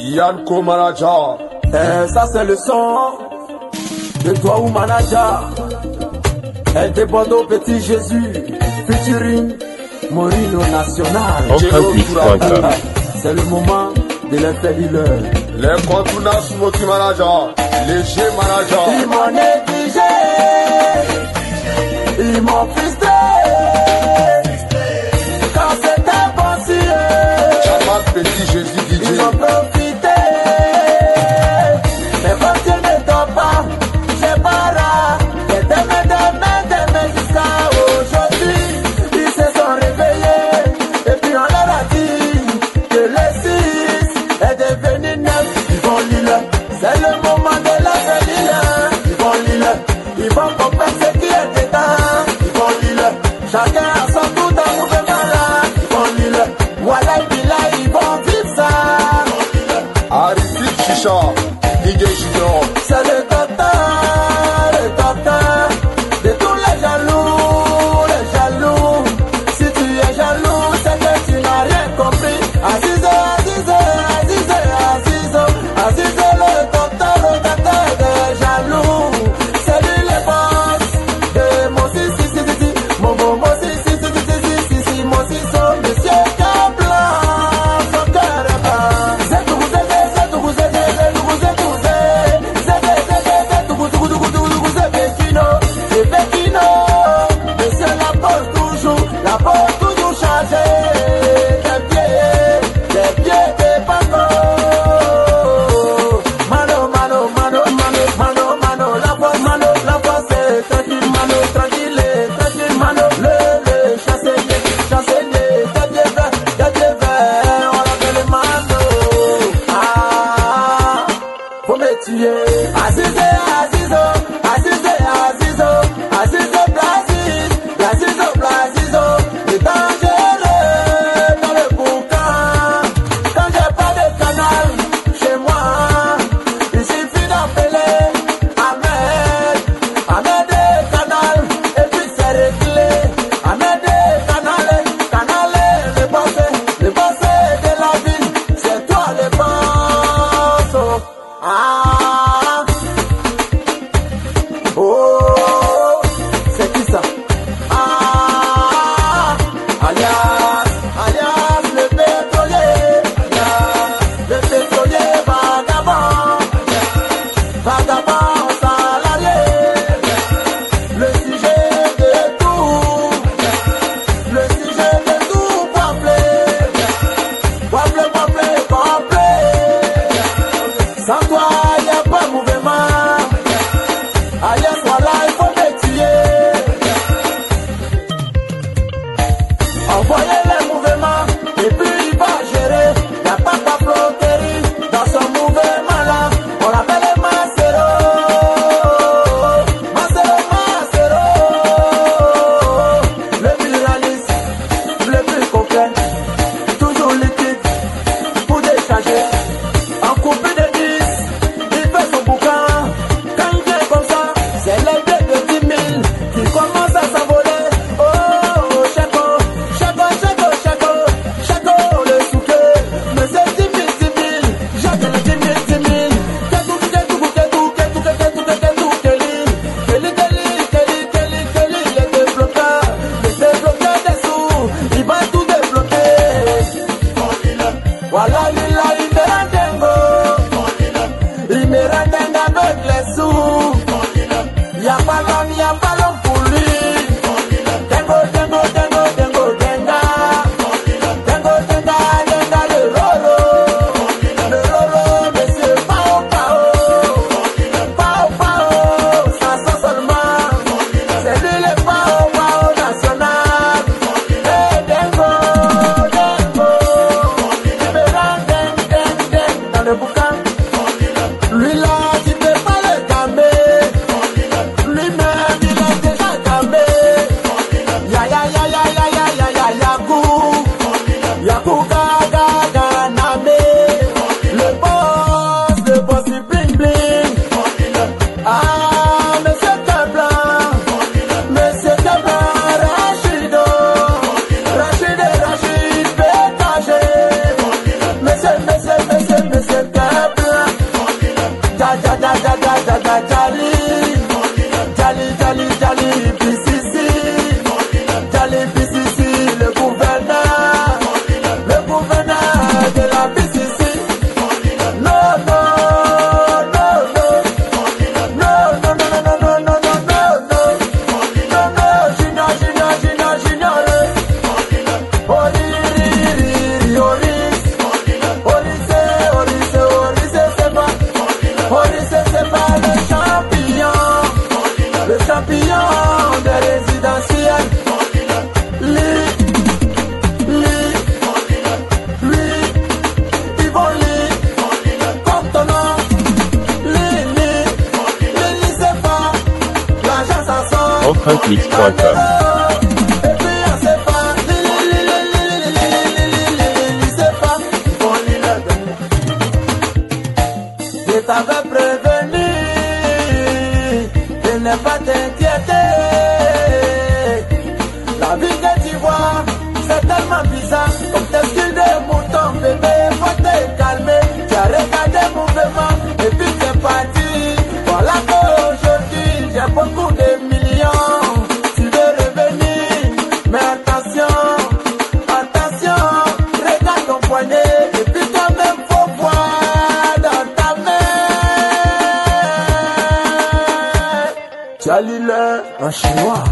Yanko Manager. Ça c'est le son de toi ou manager. Elle déborde au petit Jésus. Featuring Morino National. C'est le moment de les faire dealer. Les contournas Smokey Manager. Léger Manager. Ils m'ont négligé. Ils m'ont frustré. Quand c'était possible. Chaman petit Jésus DJ. Ils ont profité. Mais quand Dieu ne dort pas, j'ai pas rare. Et demain jusqu'à aujourd'hui. Ils se sont réveillés. Et puis on leur a dit que le 6 est devenu 9. Ils vont l'île. C'est le moment de la faire. Ils vont l'île. Ils vont comprendre ce qui est dedans. Ils vont l'île. Chacun a son tout dans le mouvement là. Ils vont l'île. Voilà, ils vont vivre ça. Aristide Chicha. DJ Junior. C'est le docteur de tous les jaloux. Si tu es jaloux, c'est que tu n'as rien compris. Azizo, le docteur des jaloux. C'est lui le boss de mon monsieur Cablan, son cœur est blanc. C'est tout vous la porte toujours chargée. Des pieds des bateaux. Mano, la voix c'est tranquille, mano, le chancelier, gardien vert, on l'appelle le mano. Faut me tuer. Azizo, le dangereux dans le boucan. Quand j'ai pas de canal chez moi, il suffit d'appeler Ahmed de canal, et puis c'est réglé. Ahmed de canal, le boss de la ville, c'est toi le boss. Oh, c'est qui ça? Alias le pétrolier vagabond salarié, le sujet de tout, complet. Sans toi, y a pas mouvement. Alias, voilà, il faut me tuer. Envoyez les mouvements et puis il va gérer. Y'a pas d'applaudérie dans son mouvement là. On l'appelle Macero. Le plus réaliste, le plus concret. Toujours liquide pour décharger. En coupé de 10, il fait son boucan. Quand il vient comme ça, c'est l'idée de 10 000 qui commence à s'envoler. Voilà, il me rend avec les sous. Y'a pas l'homme pour lui. Dengo, le roro, monsieur Pao, ça sent seulement. C'est lui le Pao national. Dengo, il me rend champion de résidentiel. Empreinte-mix.com. Je t'avais prévenu de ne pas t'inquiéter. La vie que tu vois, c'est tellement bizarre. Comme tes skills de mouton, bébé, faut te calmer. Tu as regardé mon mouvement et puis t'es parti. Voilà qu'aujourd'hui, j'ai beaucoup de millions. Tu veux revenir, mais attention, attention. Regarde ton poignet et puis toi-même faut voir dans ta main. Tu as lu en chinois.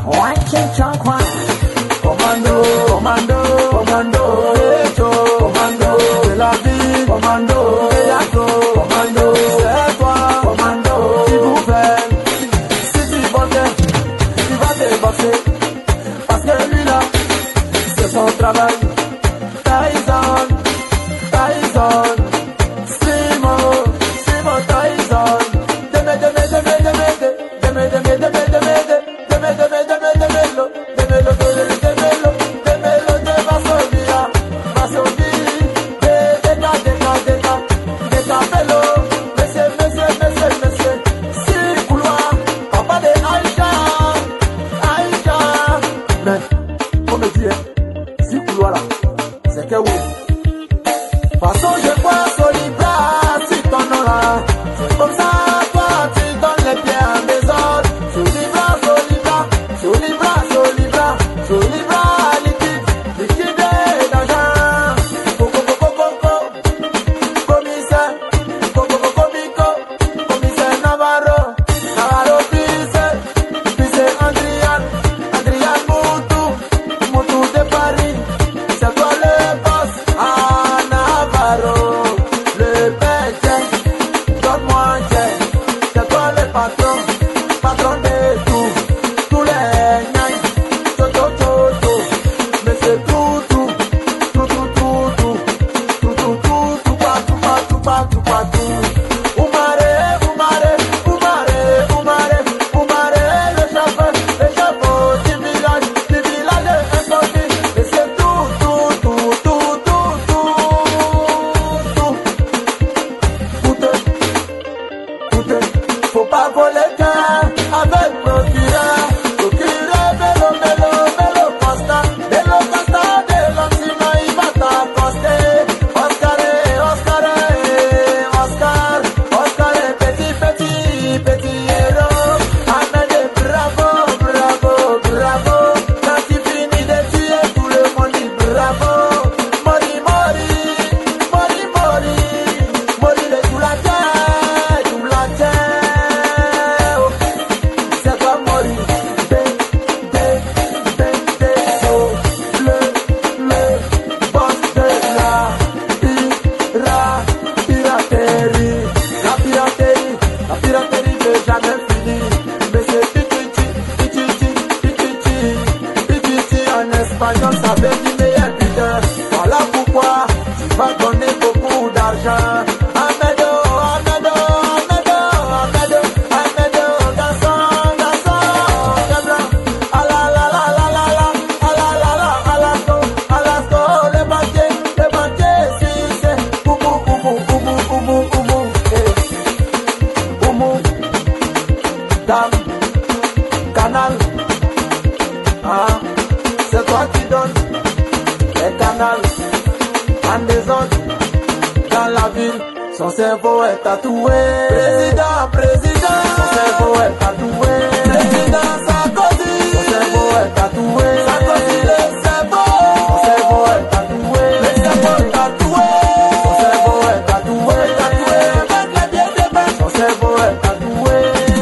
Commando, commando, commando, hecho, commando, de la vie, commando, bellaco, commando, c'est toi, commando, qui vous fait, si tu boxes, tu vas te boxer, parce que lui là, c'est son travail, Tyson, Tyson, Simo, Simo Tyson, deme, deme, deme, deme, deme, deme, deme, deme, deme, deme, deme, deme, demelo, demelo, demelo, demelo, demelo, de Varsovia, Varsovia, deka, deka, deka, deka, pelo, monsieur, monsieur, monsieur, monsieur, si couloir, papa de Aïcha, Aïcha, mais, comme je dis, si couloir là, c'est que oui. Façon je vois Solibra, si ton nom là, c'est comme ça, toi, tu donnes les pieds à mes ordres, Solibra, Solibra, Solibra, Solibra, Solibra, liquide, liquide d'argent, coco, coco, coco, commissaire, coco, coco, comico, commissaire Navarro, Navarro, Pisse, Pisse, Adrian, Adrian Moutou, Moutou de Paris, c'est toi le boss, ah, Navarro, le pêche, donne-moi un jet, c'est toi le patron, patron de tout, tous les niais, toto, toto, mais c'est tout, tout, tout, tout, tout, tout, tout, tout, tout, tout, pas, tout, pas, tout, pas, tout, pas, tout. Oumare, Oumare, Oumare, Oumare, Oumare, le chapeau du village inconnu, et c'est tout, tout, tout, tout, tout, tout, tout, tout, faut pas voler qu'un avec procureur, procureur, vélo, vélo, vélo, constat, de l'antino, il va t'accoster, Oscar, Oscar, Oscar, Oscar, petit, petit, petit héros, Ahmed, bravo, bravo, bravo, quand tu finis de tuer tout le monde dit bravo, mori, mori, mori, mori, mori le doulatin, c'est toi mori, le boss de la piraterie, la piraterie, la piraterie n'est jamais finie, mais c'est pititi, pititi, pititi, pititi en espagnol, ça veut dire meilleur buteur, voilà pourquoi tu vas donner beaucoup d'argent. Amedo, Amedo, Amedo, Amedo, Amedo, garçon, garçon, de blanc, ala la la la la la, ala la la, alasco, le banquier, si c'est, oumou, oumou, oumou, oumou, oumou, oumou, dame, canal, ah, c'est toi qui donnes les canals, en désordre, dans la ville, son cerveau est tatoué. Président, président, son cerveau est tatoué. Président Sarkozy, son cerveau est tatoué. Sarkozy le cerveau, son cerveau est tatoué. Le cerveau tatoué, son cerveau est tatoué. Tatoué avec les pieds de bain, son cerveau est tatoué.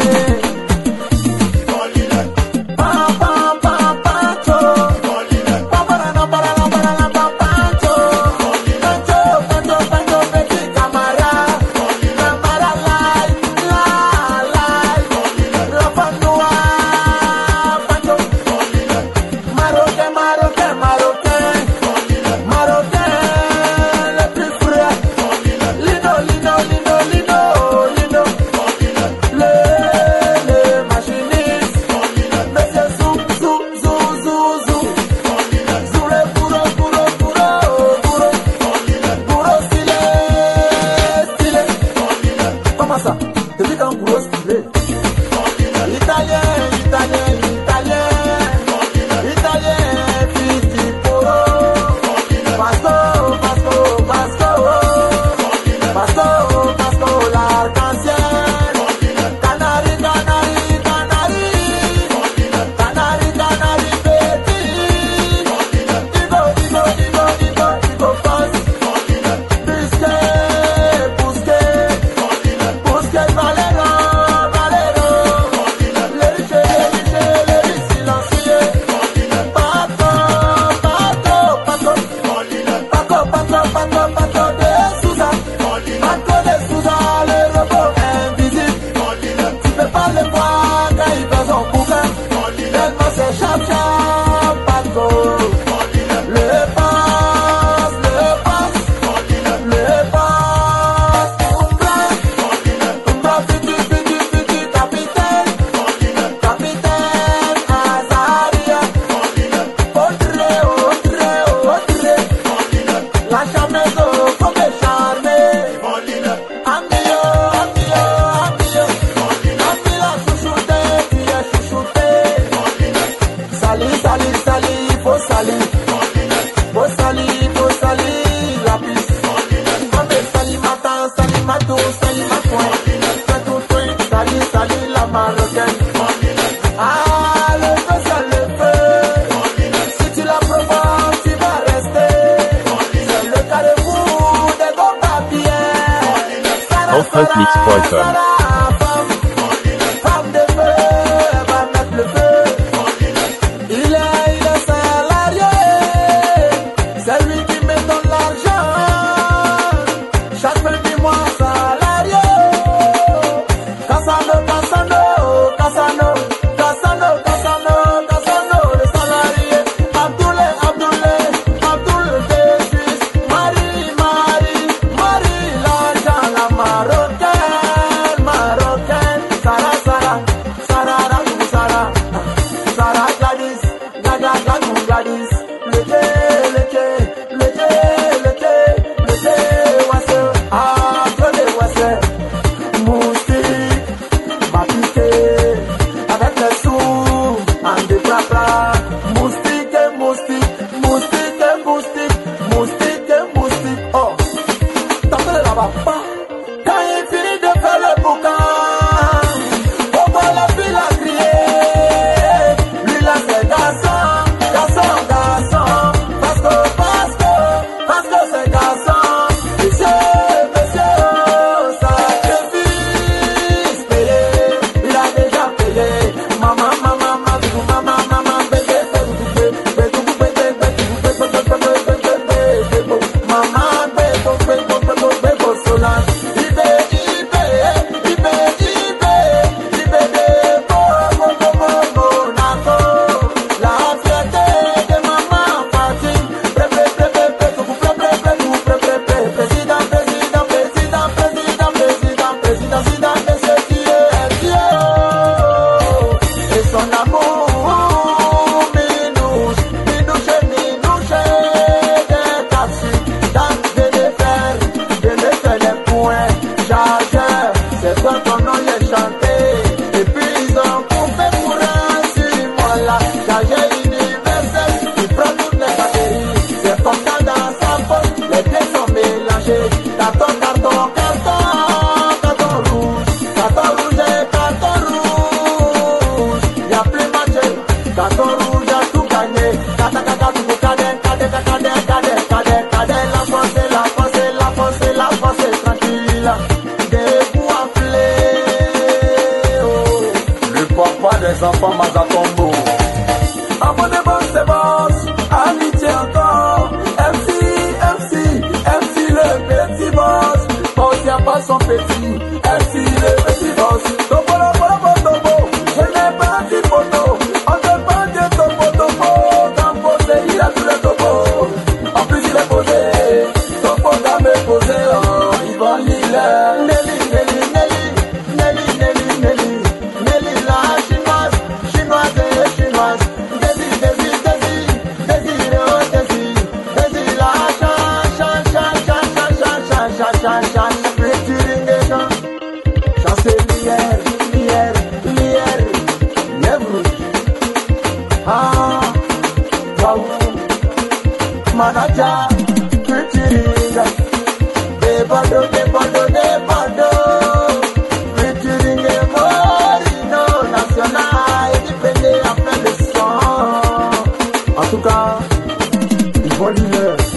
Pam pam pam pancho, pam parana parana parana pam pancho, pancho pancho pancho petit camarade, camarade like like, l'enfant Hope Mix Boycott. Femme de feu, elle va mettre le feu. Il est salarié, c'est lui qui me donne l'argent. Chaque fin du mois, salarié. Cassano, Cassano, Cassano, Cassano, Cassano, Cassano, le salarié. Abdoulaye, Abdoulaye, Abdoulaye de Suisse. Marie, Marie, Marie, l'argent, la marocaine, marocaine. Sarah, Sarah, Sarah, Ramou, Sarah, Sarah, Gladys, Gaga, Gagou, Gladys. L'été, l'été, l'été, l'été, l'été, Wassé, entre les Wassé. Moustique, m'a piqué, avec les sous, en déplapla. Moustique, moustique, moustique, moustique, moustique, moustique. Oh, t'as fait là-bas, pas. Quand il finit de faire le boucan, on voit la fille à crier. Lui là c'est garçon, garçon, garçon. Parce que c'est garçon. Monsieur, monsieur, sacrifice payé. Il a déjà payé. Maman, maman, maman, maman, maman, bébé, bébé, bébé, bébé, maman, bébé, bébé, Solange. C'est toi ton nom est chanté. Et puis ils ont coupé pour un moi-là. Chargeur universel, il prend toutes les batteries. C'est comme ça dans sa poche, les pieds sont mélangés. Carton, carton, carton, carton rouge. Carton rouge et carton rouge. Y'a plus marché. Carton rouge a tout gagné. Kata, kata, tout cadet, cadet, cadet, cadet, cadet, cadet. La force, la force, la force, la force, tranquille. Papa des enfants Mazatombo. Avant de boss, c'est boss, amitié encore. MC, MC, MC le petit boss. Boss y'a pas son petit, MC le petit boss. Topo, topo, topo, je n'ai pas un petit photo. On te parle de topo, topo. Quand posé, il a tout le topo. En plus il est posé, topo t'as me posé. Oh, Yvonne Lille, Nelly, Nelly, Nelly, Nelly, Nelly, Nelly. Manager, featuring, Debado, Debado, Debado, featuring Morino, national, indépendant après le son. En tout cas, ils vont l'hiver.